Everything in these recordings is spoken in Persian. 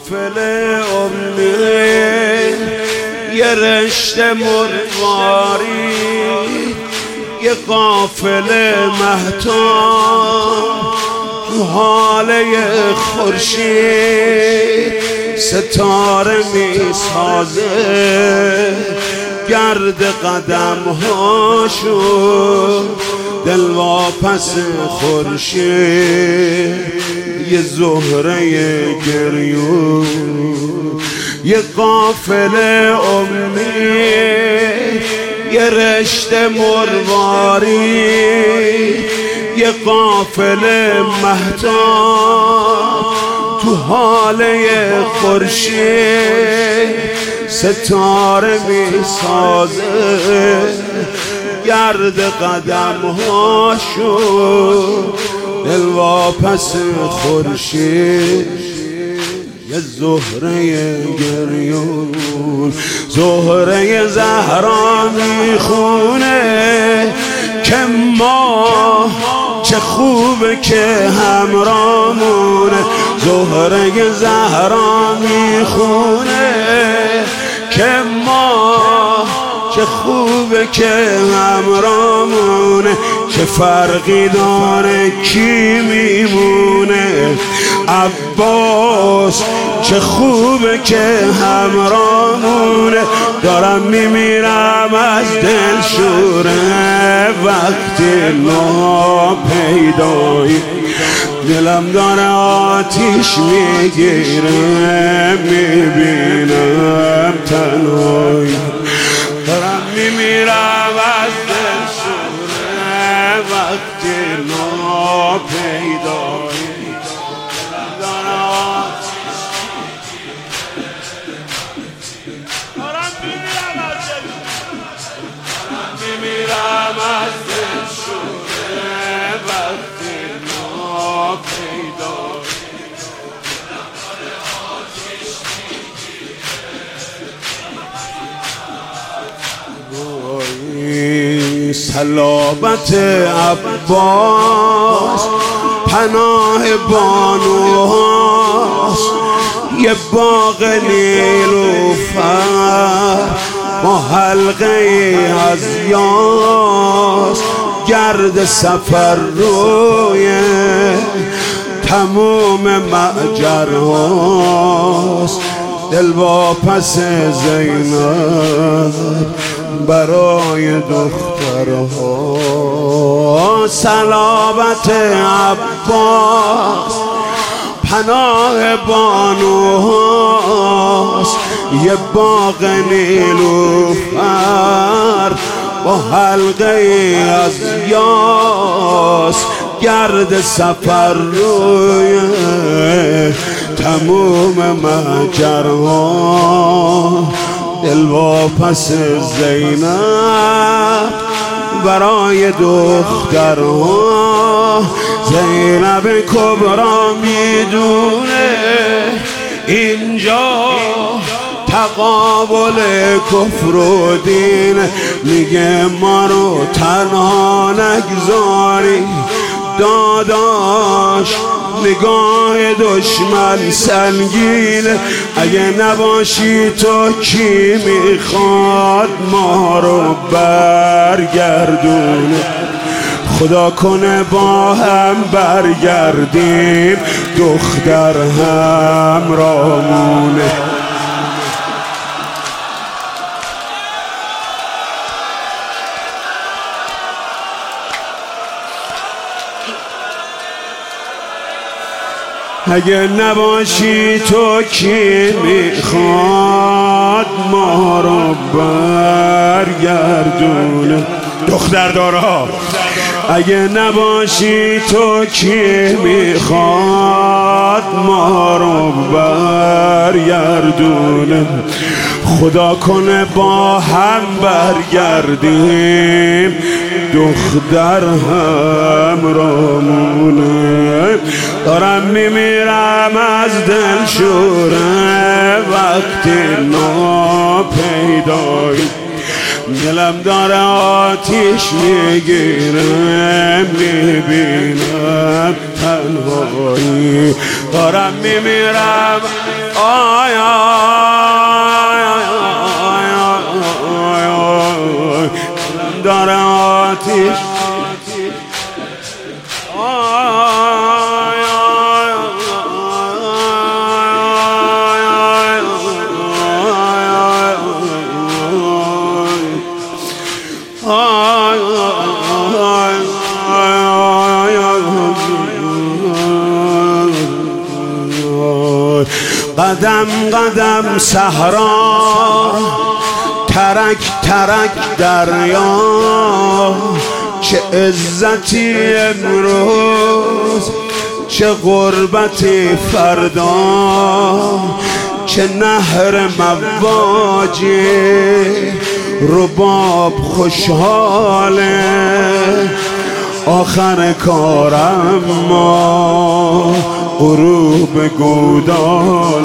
قافله امید، یه رشته مرواری، یه قافله مهتاب تو حاله خورشید ستاره میسازه، گرد قدم هاشو دل واپس خورشید، یه زهره گریون، یه قافله امید، یه رشته مرواری، یه قافله مهتاب تو حاله خورشید ستاره میسازه، گرد قدم هاشو دل واپس خورشید، یه زهره گریون، زهره زهرا میخونه که ما چه خوبه که همرامونه، زهره زهرا میخونه که ما چه خوبه که همرامونه، چه فرقی داره کی میمونه، عباس چه خوبه که همرامونه، دارم میمیرم از دل شوره وقتی ناپیدایی، دلم داره آتیش میگیره میبینم تنهایی، دارم میمیرم از دل شوره وقتی ناپیدایی، دلم داره آتیش میمیرم از دل شوره وقتی صلابت عباس پناه بانوهاست، یه باغ نیلوفر با حلقه از یاس، گرد سفر روی تموم معجرهاست، دل واپس زینب برای دخترها، صلابت عباس پناه بانوهاست، یه باغ نیلوفر با حلقه از یاس، گرد سفر روی تموم مهجرها، دل واپس زینب برای دخترها، زینب کبرا میدونه اینجا تقابل کفر و دین، میگه ما رو تنها نگذاری داداش، نگاه دشمن سنگینه، اگه نباشی تو کی میخواد ما رو برگردونه، خدا کنه با هم برگردیم دختر همرامونه. اگه نباشی تو کی میخواد ما رو برگردونه، دختردارها اگه نباشی تو کی میخواد ما رو برگردونه، خدا کنه با هم برگردیم دختر همرامونه. دارم میمیرم از دل شوره وقتی ناپیدایی، دلم داره آتیش میگیره، میبینم تنهایی دارم میمیرم. آی دلم داره آتیش قدم قدم صحرا، ترک ترک دریا، چه عزتی امروز، چه غربتی فردا، چه نهر مواجی رباب خوشحاله، آخر کارم ما غروب گودال.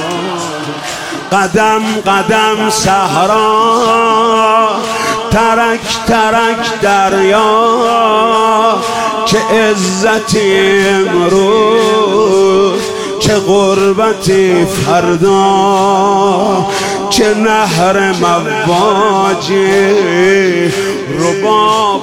قدم قدم صحرا، ترک ترک دریا، چه عزتی امروز، چه غربتی فردا، چه نهر مواجی رباب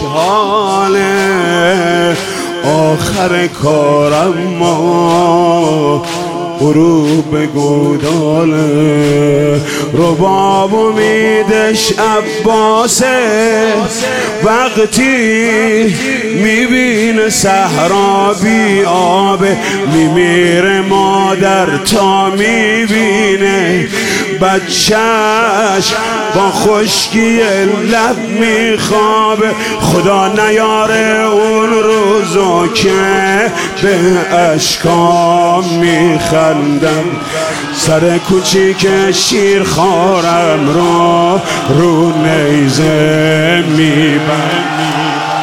خوشحاله، آخر کارم ما غروب گوداله. رباب امیدش عباسه، وقتی میبینه صحرا بی آبه، میمیره مادر تا میبینه بچهش با خشکی لب میخوابه. خدا نیاره اون روزو که به اشکام میخندم، سر کوچیک شیرخوارم رو نیزه میبندم.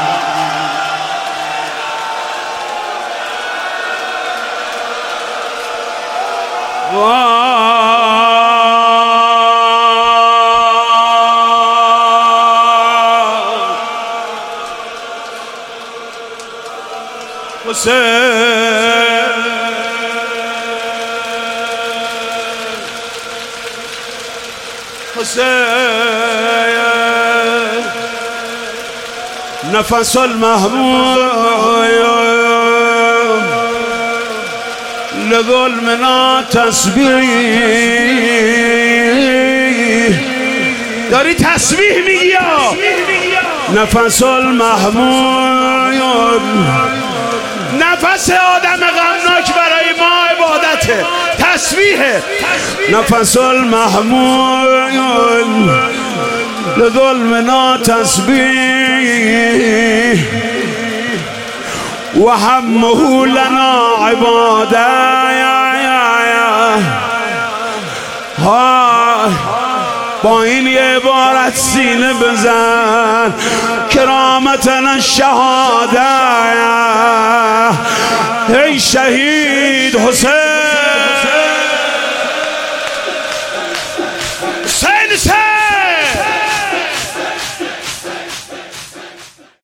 نفس المحمود لظلمنا تسبیح. داری تسبیح میگی یا نفس المحمود، نفس آدم غمناک برای ما عبادته، تسبیحه. نفس المحمود لظلمنا تسبیح، و همه لنا عباده. با این یه عبارت سینه بزن، کرامتنا شهاده. ای شهید حسین